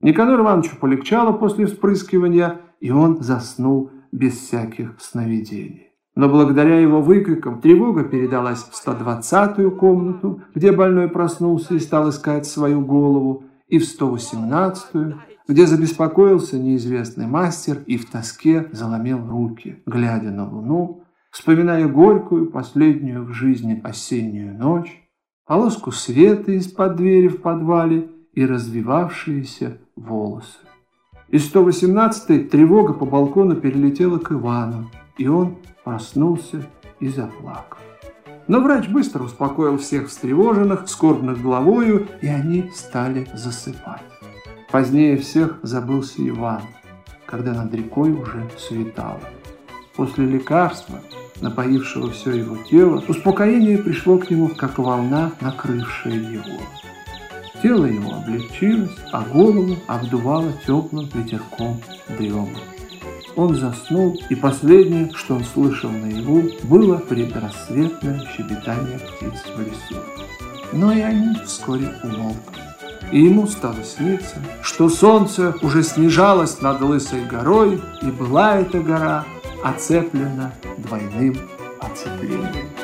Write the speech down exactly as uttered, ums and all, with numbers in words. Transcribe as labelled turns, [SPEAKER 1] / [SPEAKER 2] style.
[SPEAKER 1] Никанору Ивановичу полегчало после вспрыскивания, и он заснул без всяких сновидений. Но благодаря его выкрикам тревога передалась в сто двадцатую комнату, где больной проснулся и стал искать свою голову, и в сто восемнадцатую, где забеспокоился неизвестный мастер и в тоске заломил руки, глядя на луну, вспоминая горькую, последнюю в жизни осеннюю ночь, полоску света из-под двери в подвале и развивавшиеся волосы. Из сто восемнадцатой тревога по балкону перелетела к Ивану, и он проснулся и заплакал. Но врач быстро успокоил всех встревоженных, скорбных головою, и они стали засыпать. Позднее всех забылся Иван, когда над рекой уже светало. После лекарства, напоившего все его тело, успокоение пришло к нему, как волна, накрывшая его. Тело его облегчилось, а голову обдувало теплым ветерком дрема. Он заснул, и последнее, что он слышал наяву, было предрассветное щебетание птиц в лесу. Но и они вскоре умолкли. И ему стало сниться, что солнце уже снижалось над лысой горой, и была эта гора оцеплена двойным оцеплением.